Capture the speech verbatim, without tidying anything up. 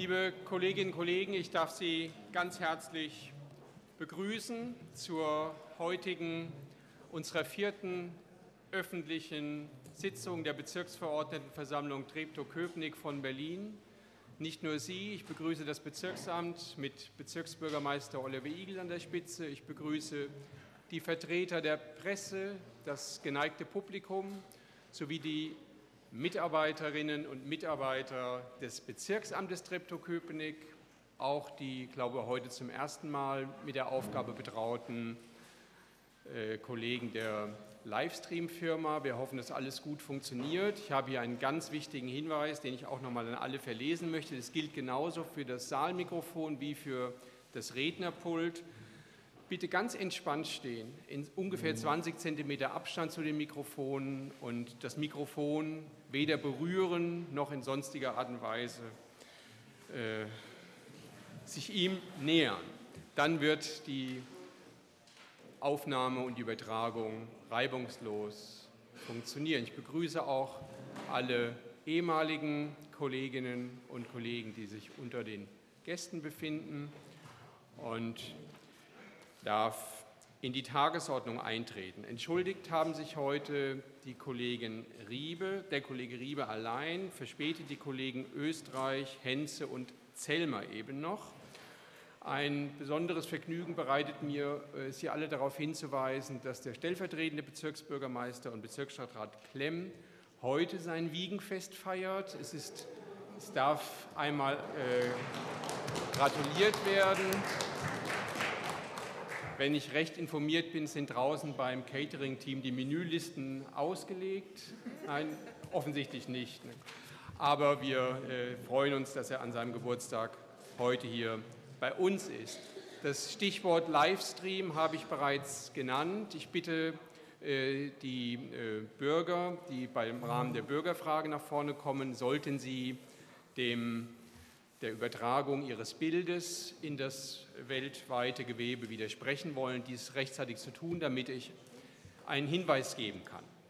Liebe Kolleginnen und Kollegen, ich darf Sie ganz herzlich begrüßen zur heutigen, unserer vierten öffentlichen Sitzung der Bezirksverordnetenversammlung Treptow-Köpenick von Berlin. Nicht nur Sie, ich begrüße das Bezirksamt mit Bezirksbürgermeister Oliver Igel an der Spitze. Ich begrüße die Vertreter der Presse, das geneigte Publikum sowie die Mitarbeiterinnen und Mitarbeiter des Bezirksamtes Treptow-Köpenick, auch die, glaube ich, heute zum ersten Mal mit der Aufgabe betrauten äh, Kollegen der Livestream-Firma. Wir hoffen, dass alles gut funktioniert. Ich habe hier einen ganz wichtigen Hinweis, den ich auch noch mal an alle verlesen möchte. Das gilt genauso für das Saalmikrofon wie für das Rednerpult. Bitte ganz entspannt stehen, in ungefähr zwanzig Zentimeter Abstand zu den Mikrofonen und das Mikrofon weder berühren noch in sonstiger Art und Weise äh, sich ihm nähern. Dann wird die Aufnahme und die Übertragung reibungslos funktionieren. Ich begrüße auch alle ehemaligen Kolleginnen und Kollegen, die sich unter den Gästen befinden, und darf in die Tagesordnung eintreten. Entschuldigt haben sich heute die Kollegin Riebe, der Kollege Riebe allein, verspätet die Kollegen Österreich, Henze und Zellmer eben noch. Ein besonderes Vergnügen bereitet mir, Sie alle darauf hinzuweisen, dass der stellvertretende Bezirksbürgermeister und Bezirksstadtrat Klemm heute sein Wiegenfest feiert. Es, ist, es darf einmal äh, gratuliert werden. Wenn ich recht informiert bin, sind draußen beim Catering-Team die Menülisten ausgelegt. Nein, offensichtlich nicht. Aber wir äh, freuen uns, dass er an seinem Geburtstag heute hier bei uns ist. Das Stichwort Livestream habe ich bereits genannt. Ich bitte äh, die äh, Bürger, die beim Rahmen der Bürgerfrage nach vorne kommen, sollten sie dem der Übertragung Ihres Bildes in das weltweite Gewebe widersprechen wollen, dies rechtzeitig zu tun, damit ich einen Hinweis geben kann.